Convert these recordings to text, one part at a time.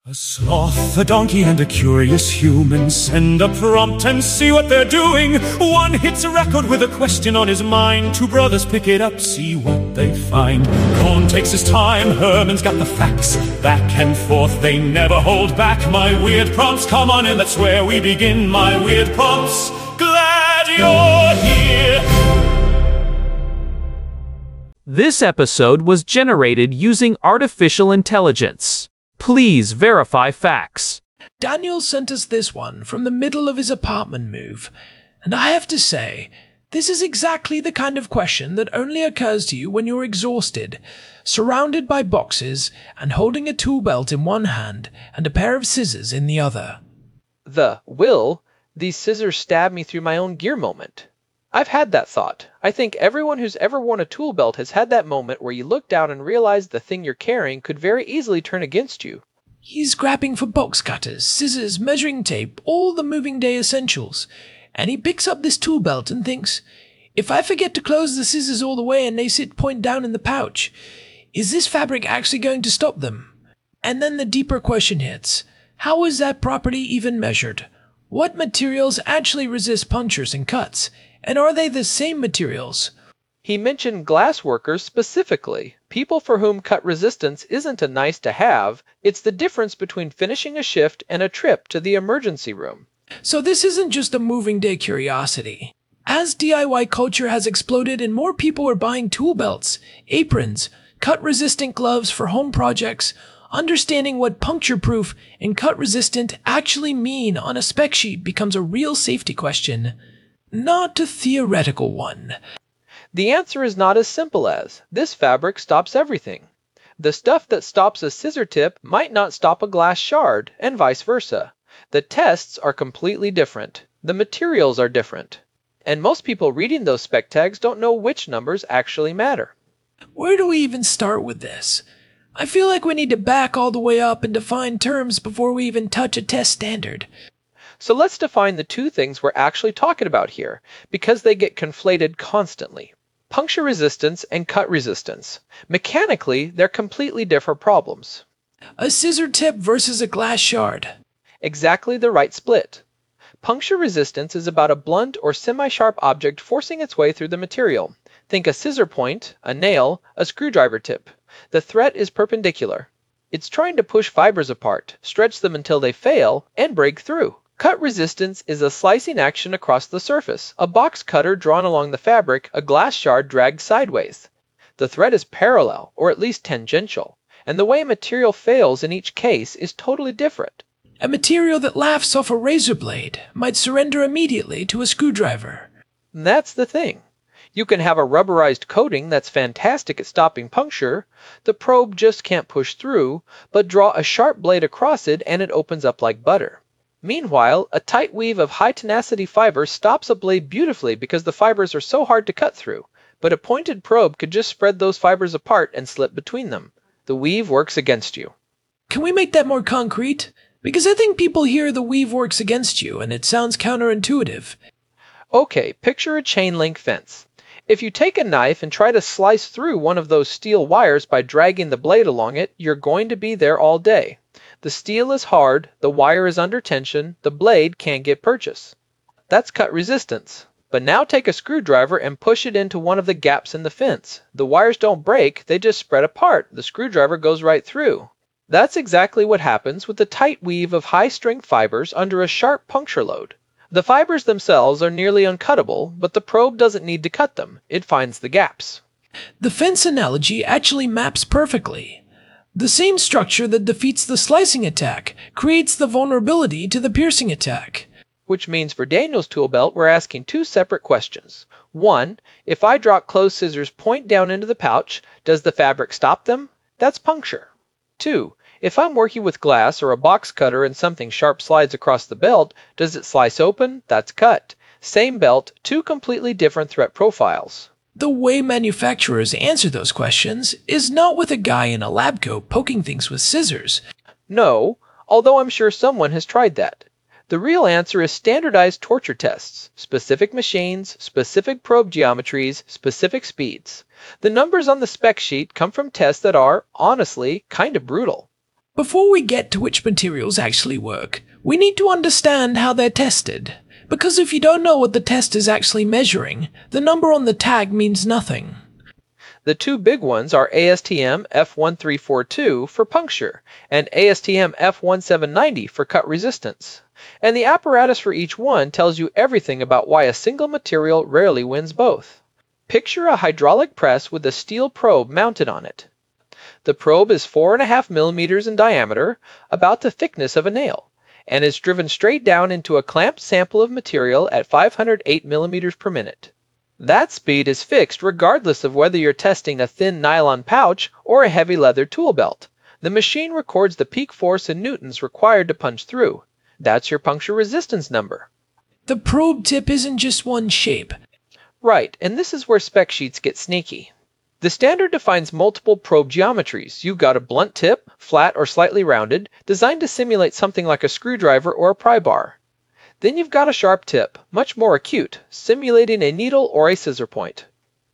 A sloth, a donkey, and a curious human send a prompt and see what they're doing. One hits a record with a question on his mind. Two brothers pick it up, see what they find. Cohn takes his time, Herman's got the facts. Back and forth, they never hold back. My weird prompts, come on in, that's where we begin. My weird prompts, glad you're here. This episode was generated using artificial intelligence. Please verify facts. Daniel sent us this one from the middle of his apartment move, and I have to say, this is exactly the kind of question that only occurs to you when you're exhausted, surrounded by boxes, and holding a tool belt in one hand and a pair of scissors in the other. These scissors stab me through my own gear moment. I've had that thought. I think everyone who's ever worn a tool belt has had that moment where you look down and realize the thing you're carrying could very easily turn against you. He's grabbing for box cutters, scissors, measuring tape, all the moving day essentials, and he picks up this tool belt and thinks, if I forget to close the scissors all the way and they sit point down in the pouch, is this fabric actually going to stop them? And then the deeper question hits, how is that property even measured? What materials actually resist punctures and cuts? And are they the same materials? He mentioned glass workers specifically, people for whom cut resistance isn't a nice to have, it's the difference between finishing a shift and a trip to the emergency room. So this isn't just a moving day curiosity. As DIY culture has exploded and more people are buying tool belts, aprons, cut-resistant gloves for home projects, understanding what puncture-proof and cut-resistant actually mean on a spec sheet becomes a real safety question. Not a theoretical one. The answer is not as simple as, this fabric stops everything. The stuff that stops a scissor tip might not stop a glass shard, and vice versa. The tests are completely different. The materials are different. And most people reading those spec tags don't know which numbers actually matter. Where do we even start with this? I feel like we need to back all the way up and define terms before we even touch a test standard. So let's define the two things we're actually talking about here, because they get conflated constantly. Puncture resistance and cut resistance. Mechanically, they're completely different problems. A scissor tip versus a glass shard. Exactly the right split. Puncture resistance is about a blunt or semi-sharp object forcing its way through the material. Think a scissor point, a nail, a screwdriver tip. The threat is perpendicular. It's trying to push fibers apart, stretch them until they fail, and break through. Cut resistance is a slicing action across the surface, a box cutter drawn along the fabric, a glass shard dragged sideways. The threat is parallel, or at least tangential, and the way material fails in each case is totally different. A material that laughs off a razor blade might surrender immediately to a screwdriver. And that's the thing. You can have a rubberized coating that's fantastic at stopping puncture, the probe just can't push through, but draw a sharp blade across it and it opens up like butter. Meanwhile, a tight weave of high-tenacity fiber stops a blade beautifully because the fibers are so hard to cut through, but a pointed probe could just spread those fibers apart and slip between them. The weave works against you. Can we make that more concrete? Because I think people hear the weave works against you and it sounds counterintuitive. Okay, picture a chain-link fence. If you take a knife and try to slice through one of those steel wires by dragging the blade along it, you're going to be there all day. The steel is hard, the wire is under tension, the blade can't get purchase. That's cut resistance. But now take a screwdriver and push it into one of the gaps in the fence. The wires don't break, they just spread apart. The screwdriver goes right through. That's exactly what happens with the tight weave of high-strength fibers under a sharp puncture load. The fibers themselves are nearly uncuttable, but the probe doesn't need to cut them. It finds the gaps. The fence analogy actually maps perfectly. The same structure that defeats the slicing attack creates the vulnerability to the piercing attack. Which means for Daniel's tool belt, we're asking two separate questions. One, if I drop closed scissors point down into the pouch, does the fabric stop them? That's puncture. Two, if I'm working with glass or a box cutter and something sharp slides across the belt, does it slice open? That's cut. Same belt, two completely different threat profiles. The way manufacturers answer those questions is not with a guy in a lab coat poking things with scissors. No, although I'm sure someone has tried that. The real answer is standardized torture tests, specific machines, specific probe geometries, specific speeds. The numbers on the spec sheet come from tests that are, honestly, kind of brutal. Before we get to which materials actually work, we need to understand how they're tested. Because if you don't know what the test is actually measuring, the number on the tag means nothing. The two big ones are ASTM F1342 for puncture and ASTM F1790 for cut resistance. And the apparatus for each one tells you everything about why a single material rarely wins both. Picture a hydraulic press with a steel probe mounted on it. The probe is 4.5 millimeters in diameter, about the thickness of a nail, and is driven straight down into a clamped sample of material at 508 millimeters per minute. That speed is fixed regardless of whether you're testing a thin nylon pouch or a heavy leather tool belt. The machine records the peak force in newtons required to punch through. That's your puncture resistance number. The probe tip isn't just one shape. Right, and this is where spec sheets get sneaky. The standard defines multiple probe geometries. You've got a blunt tip, flat or slightly rounded, designed to simulate something like a screwdriver or a pry bar. Then you've got a sharp tip, much more acute, simulating a needle or a scissor point.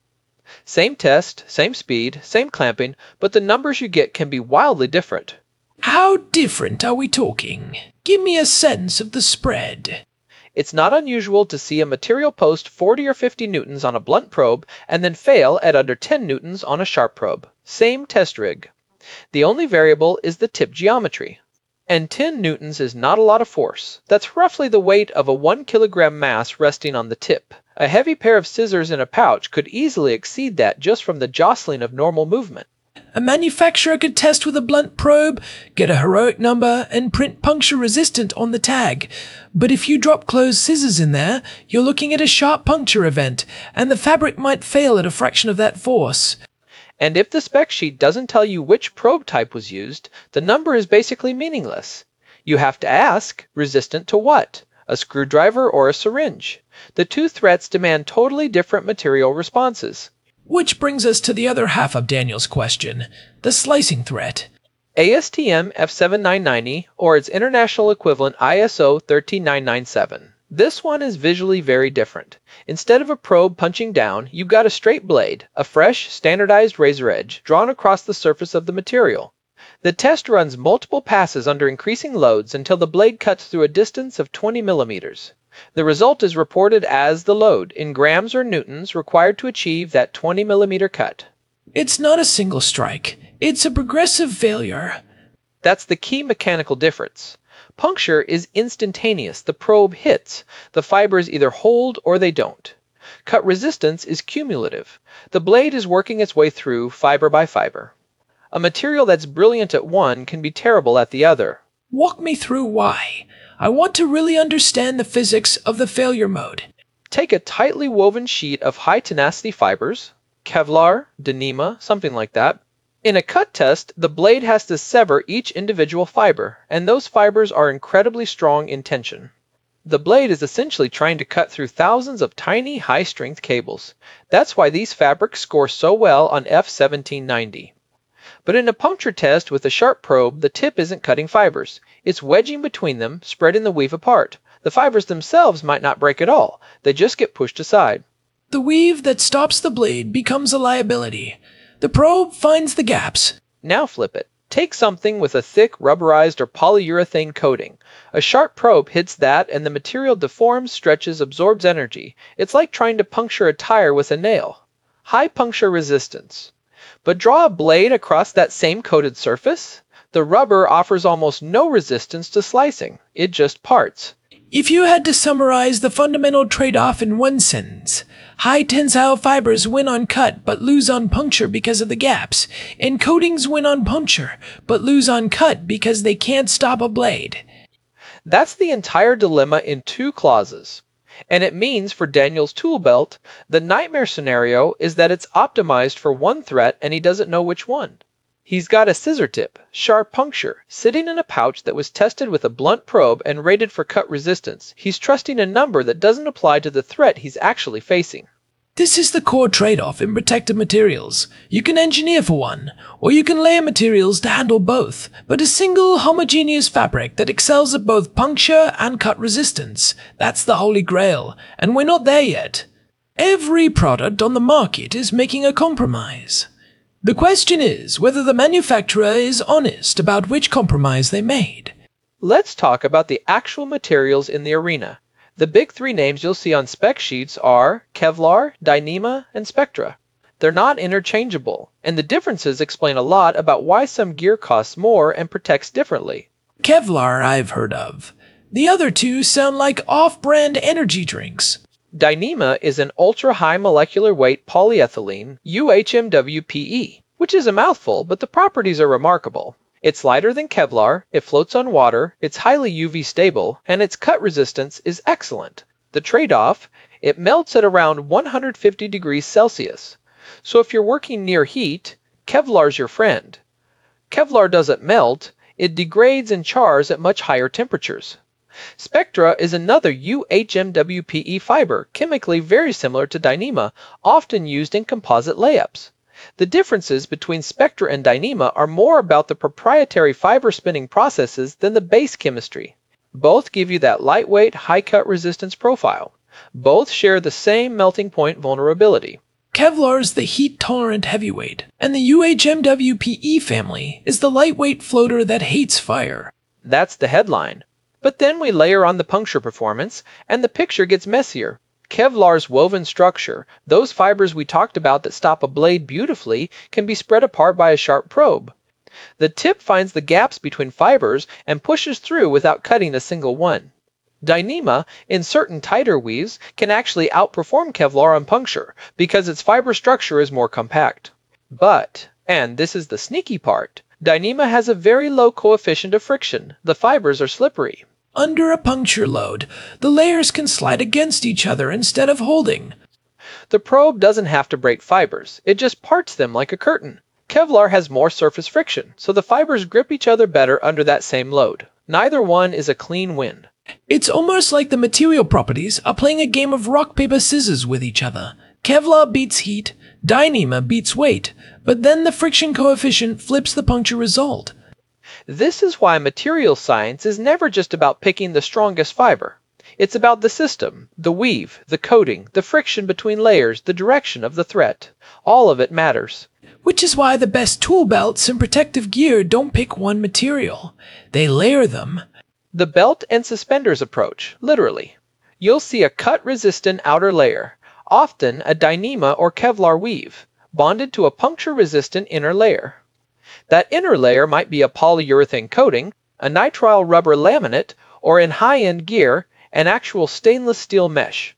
Same test, same speed, same clamping, but the numbers you get can be wildly different. How different are we talking? Give me a sense of the spread. It's not unusual to see a material post 40 or 50 newtons on a blunt probe and then fail at under 10 newtons on a sharp probe. Same test rig. The only variable is the tip geometry. And 10 newtons is not a lot of force. That's roughly the weight of a 1 kilogram mass resting on the tip. A heavy pair of scissors in a pouch could easily exceed that just from the jostling of normal movement. A manufacturer could test with a blunt probe, get a heroic number, and print puncture resistant on the tag. But if you drop closed scissors in there, you're looking at a sharp puncture event, and the fabric might fail at a fraction of that force. And if the spec sheet doesn't tell you which probe type was used, the number is basically meaningless. You have to ask, resistant to what? A screwdriver or a syringe? The two threats demand totally different material responses. Which brings us to the other half of Daniel's question, the slicing threat. ASTM F7990, or its international equivalent ISO 13997. This one is visually very different. Instead of a probe punching down, you've got a straight blade, a fresh, standardized razor edge, drawn across the surface of the material. The test runs multiple passes under increasing loads until the blade cuts through a distance of 20 millimeters. The result is reported as the load, in grams or newtons, required to achieve that 20 millimeter cut. It's not a single strike. It's a progressive failure. That's the key mechanical difference. Puncture is instantaneous. The probe hits. The fibers either hold or they don't. Cut resistance is cumulative. The blade is working its way through fiber by fiber. A material that's brilliant at one can be terrible at the other. Walk me through why. I want to really understand the physics of the failure mode. Take a tightly woven sheet of high tenacity fibers, Kevlar, Dyneema, something like that. In a cut test, the blade has to sever each individual fiber, and those fibers are incredibly strong in tension. The blade is essentially trying to cut through thousands of tiny, high-strength cables. That's why these fabrics score so well on F1790. But in a puncture test with a sharp probe, the tip isn't cutting fibers. It's wedging between them, spreading the weave apart. The fibers themselves might not break at all. They just get pushed aside. The weave that stops the blade becomes a liability. The probe finds the gaps. Now flip it. Take something with a thick, rubberized, or polyurethane coating. A sharp probe hits that, and the material deforms, stretches, absorbs energy. It's like trying to puncture a tire with a nail. High puncture resistance. But draw a blade across that same coated surface. The rubber offers almost no resistance to slicing. It just parts. If you had to summarize the fundamental trade-off in one sentence, high tensile fibers win on cut but lose on puncture because of the gaps, and coatings win on puncture but lose on cut because they can't stop a blade. That's the entire dilemma in 2 clauses. And it means for Daniel's tool belt, the nightmare scenario is that it's optimized for one threat and he doesn't know which one. He's got a scissor tip, sharp puncture, sitting in a pouch that was tested with a blunt probe and rated for cut resistance. He's trusting a number that doesn't apply to the threat he's actually facing. This is the core trade-off in protective materials. You can engineer for one, or you can layer materials to handle both, but a single homogeneous fabric that excels at both puncture and cut resistance, that's the holy grail, and we're not there yet. Every product on the market is making a compromise. The question is whether the manufacturer is honest about which compromise they made. Let's talk about the actual materials in the arena. The big three names you'll see on spec sheets are Kevlar, Dyneema, and Spectra. They're not interchangeable, and the differences explain a lot about why some gear costs more and protects differently. Kevlar I've heard of. The other two sound like off-brand energy drinks. Dyneema is an ultra-high molecular weight polyethylene, UHMWPE, which is a mouthful, but the properties are remarkable. It's lighter than Kevlar, it floats on water, it's highly UV stable, and its cut resistance is excellent. The trade-off? It melts at around 150 degrees Celsius. So if you're working near heat, Kevlar's your friend. Kevlar doesn't melt, it degrades and chars at much higher temperatures. Spectra is another UHMWPE fiber, chemically very similar to Dyneema, often used in composite layups. The differences between Spectra and Dyneema are more about the proprietary fiber spinning processes than the base chemistry. Both give you that lightweight, high cut resistance profile. Both share the same melting point vulnerability. Kevlar's the heat-tolerant heavyweight, and the UHMWPE family is the lightweight floater that hates fire. That's the headline. But then we layer on the puncture performance, and the picture gets messier. Kevlar's woven structure, those fibers we talked about that stop a blade beautifully, can be spread apart by a sharp probe. The tip finds the gaps between fibers and pushes through without cutting a single one. Dyneema, in certain tighter weaves, can actually outperform Kevlar on puncture because its fiber structure is more compact. But, and this is the sneaky part, Dyneema has a very low coefficient of friction. The fibers are slippery. Under a puncture load, the layers can slide against each other instead of holding. The probe doesn't have to break fibers, it just parts them like a curtain. Kevlar has more surface friction, so the fibers grip each other better under that same load. Neither one is a clean win. It's almost like the material properties are playing a game of rock, paper, scissors with each other. Kevlar beats heat, Dyneema beats weight, but then the friction coefficient flips the puncture result. This is why material science is never just about picking the strongest fiber. It's about the system, the weave, the coating, the friction between layers, the direction of the threat. All of it matters. Which is why the best tool belts and protective gear don't pick one material. They layer them. The belt and suspenders approach, literally. You'll see a cut-resistant outer layer, often a Dyneema or Kevlar weave, bonded to a puncture-resistant inner layer. That inner layer might be a polyurethane coating, a nitrile rubber laminate, or in high-end gear, an actual stainless steel mesh.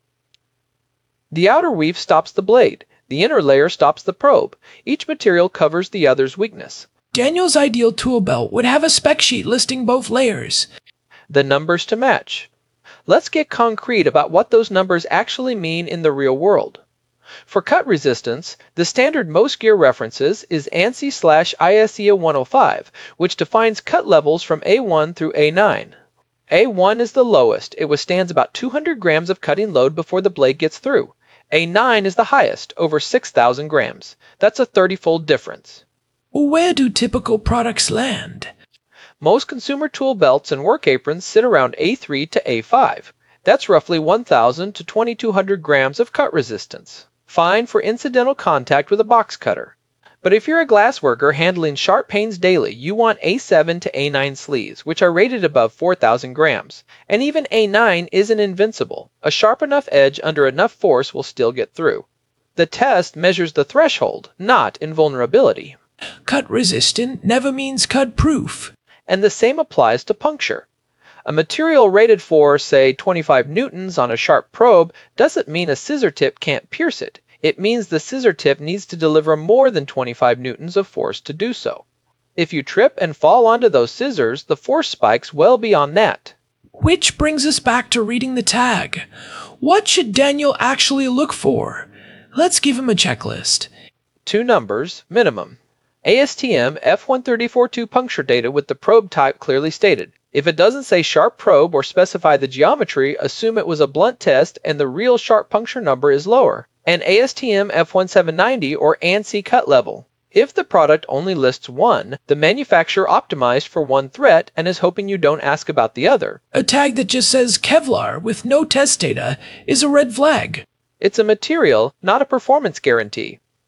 The outer weave stops the blade. The inner layer stops the probe. Each material covers the other's weakness. Daniel's ideal tool belt would have a spec sheet listing both layers. The numbers to match. Let's get concrete about what those numbers actually mean in the real world. For cut resistance, the standard most gear references is ANSI/ISEA 105, which defines cut levels from A1 through A9. A1 is the lowest. It withstands about 200 grams of cutting load before the blade gets through. A9 is the highest, over 6,000 grams. That's a 30-fold difference. Where do typical products land? Most consumer tool belts and work aprons sit around A3 to A5. That's roughly 1,000 to 2,200 grams of cut resistance. Fine for incidental contact with a box cutter. But if you're a glass worker handling sharp panes daily, you want A7 to A9 sleeves, which are rated above 4,000 grams. And even A9 isn't invincible. A sharp enough edge under enough force will still get through. The test measures the threshold, not invulnerability. Cut resistant never means cut proof. And the same applies to puncture. A material rated for, say, 25 newtons on a sharp probe doesn't mean a scissor tip can't pierce it. It means the scissor tip needs to deliver more than 25 newtons of force to do so. If you trip and fall onto those scissors, the force spikes well beyond that. Which brings us back to reading the tag. What should Daniel actually look for? Let's give him a checklist. 2 numbers, minimum. ASTM F1342 puncture data with the probe type clearly stated. If it doesn't say sharp probe or specify the geometry, assume it was a blunt test and the real sharp puncture number is lower. And ASTM F1790 or ANSI cut level. If the product only lists one, the manufacturer optimized for one threat and is hoping you don't ask about the other. A tag that just says Kevlar with no test data is a red flag. It's a material, not a performance guarantee.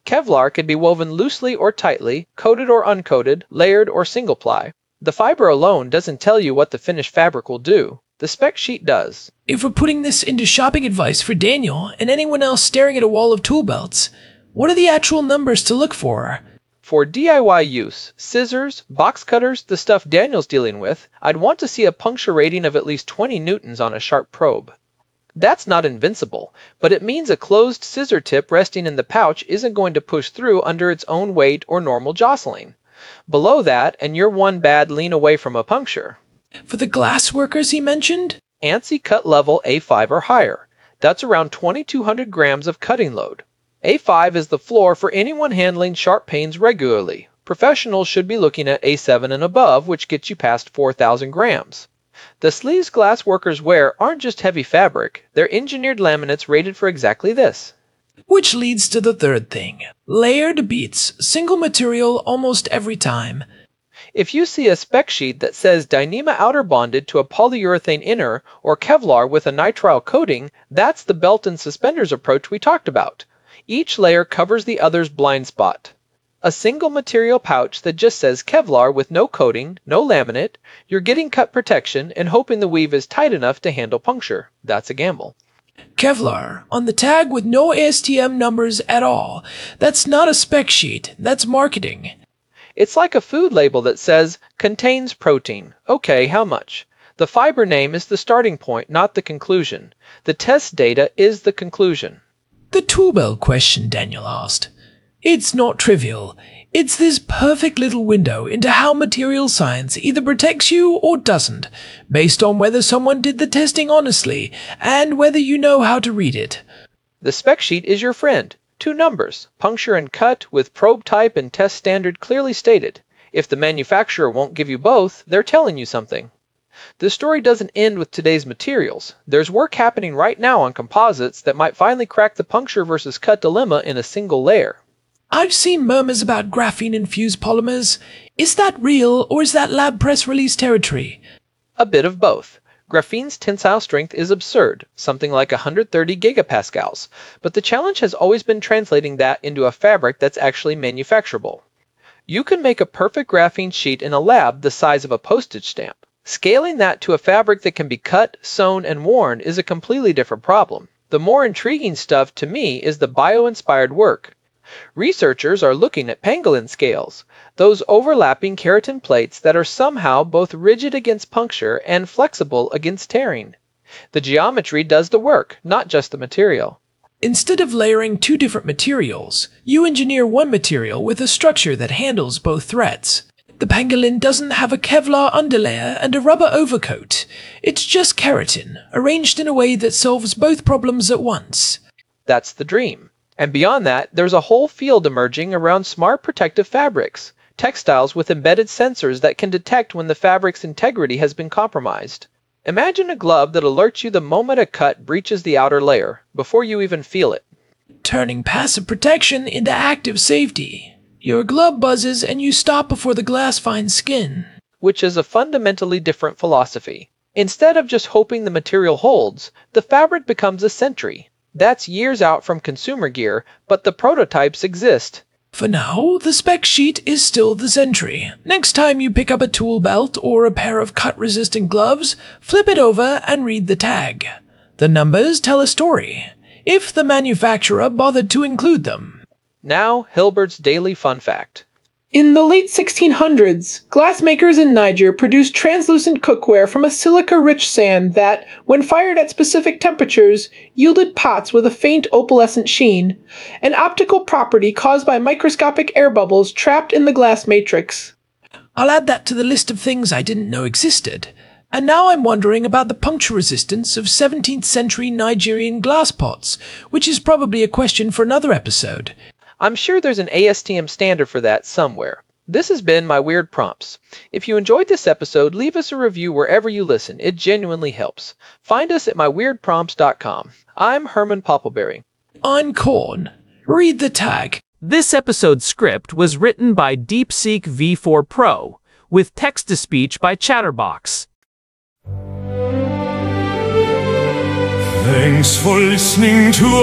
Kevlar can be woven loosely or tightly, coated or uncoated, layered or single ply. The fiber alone doesn't tell you what the finished fabric will do. The spec sheet does. If we're putting this into shopping advice for Daniel and anyone else staring at a wall of tool belts, what are the actual numbers to look for? For DIY use, scissors, box cutters, the stuff Daniel's dealing with, I'd want to see a puncture rating of at least 20 newtons on a sharp probe. That's not invincible, but it means a closed scissor tip resting in the pouch isn't going to push through under its own weight or normal jostling. Below that, and you're one bad lean away from a puncture. For the glass workers he mentioned? ANSI cut level A5 or higher. That's around 2,200 grams of cutting load. A5 is the floor for anyone handling sharp panes regularly. Professionals should be looking at A7 and above, which gets you past 4,000 grams. The sleeves glass workers wear aren't just heavy fabric, they're engineered laminates rated for exactly this. Which leads to the third thing. Layered beats single material almost every time. If you see a spec sheet that says Dyneema outer bonded to a polyurethane inner or Kevlar with a nitrile coating, that's the belt and suspenders approach we talked about. Each layer covers the other's blind spot. A single material pouch that just says Kevlar with no coating, no laminate, you're getting cut protection and hoping the weave is tight enough to handle puncture. That's a gamble. Kevlar, on the tag with no ASTM numbers at all. That's not a spec sheet, that's marketing. It's like a food label that says, contains protein. Okay, how much? The fiber name is the starting point, not the conclusion. The test data is the conclusion. The tool belt question Daniel asked. It's not trivial. It's this perfect little window into how material science either protects you or doesn't, based on whether someone did the testing honestly and whether you know how to read it. The spec sheet is your friend. 2 numbers, puncture and cut, with probe type and test standard clearly stated. If the manufacturer won't give you both, they're telling you something. The story doesn't end with today's materials. There's work happening right now on composites that might finally crack the puncture versus cut dilemma in a single layer. I've seen murmurs about graphene-infused polymers. Is that real, or is that lab press release territory? A bit of both. Graphene's tensile strength is absurd, something like 130 gigapascals, but the challenge has always been translating that into a fabric that's actually manufacturable. You can make a perfect graphene sheet in a lab the size of a postage stamp. Scaling that to a fabric that can be cut, sewn, and worn is a completely different problem. The more intriguing stuff to me is the bio-inspired work. Researchers are looking at pangolin scales, those overlapping keratin plates that are somehow both rigid against puncture and flexible against tearing. The geometry does the work, not just the material. Instead of layering 2 different materials, you engineer one material with a structure that handles both threats. The pangolin doesn't have a Kevlar underlayer and a rubber overcoat. It's just keratin, arranged in a way that solves both problems at once. That's the dream. And beyond that, there's a whole field emerging around smart protective fabrics, textiles with embedded sensors that can detect when the fabric's integrity has been compromised. Imagine a glove that alerts you the moment a cut breaches the outer layer, before you even feel it. Turning passive protection into active safety. Your glove buzzes and you stop before the glass finds skin. Which is a fundamentally different philosophy. Instead of just hoping the material holds, the fabric becomes a sentry. That's years out from consumer gear, but the prototypes exist. For now, the spec sheet is still the sentry. Next time you pick up a tool belt or a pair of cut-resistant gloves, flip it over and read the tag. The numbers tell a story, if the manufacturer bothered to include them. Now, Hilbert's Daily Fun Fact. In the late 1600s, glassmakers in Niger produced translucent cookware from a silica-rich sand that, when fired at specific temperatures, yielded pots with a faint opalescent sheen, an optical property caused by microscopic air bubbles trapped in the glass matrix. I'll add that to the list of things I didn't know existed. And now I'm wondering about the puncture resistance of 17th century Nigerian glass pots, which is probably a question for another episode. I'm sure there's an ASTM standard for that somewhere. This has been My Weird Prompts. If you enjoyed this episode, leave us a review wherever you listen. It genuinely helps. Find us at myweirdprompts.com. I'm Herman Poppleberry. I'm Korn. Read the tag. This episode's script was written by DeepSeek V4 Pro, with text-to-speech by Chatterbox. Thanks for listening to our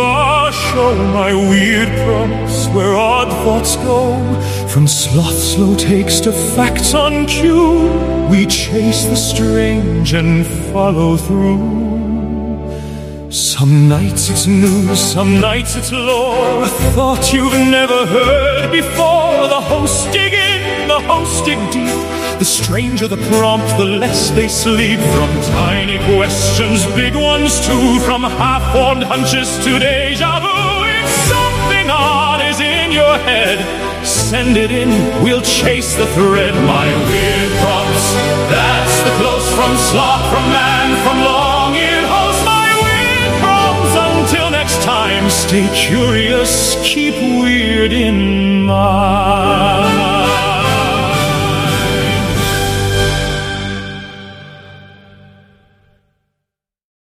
show my weird prompts where odd thoughts go. From sloth slow takes to facts on cue, we chase the strange and follow through. Some nights it's news, some nights it's lore, a thought you've never heard before. The hosts dig in, the hosts dig deep. The stranger the prompt, the less they sleep. From tiny questions, big ones too. From half-formed hunches to deja vu. If something odd is in your head, send it in, we'll chase the thread. My weird prompts, that's the close from sloth, from man, from long-eared host. My weird prompts, until next time, stay curious, keep weird in mind.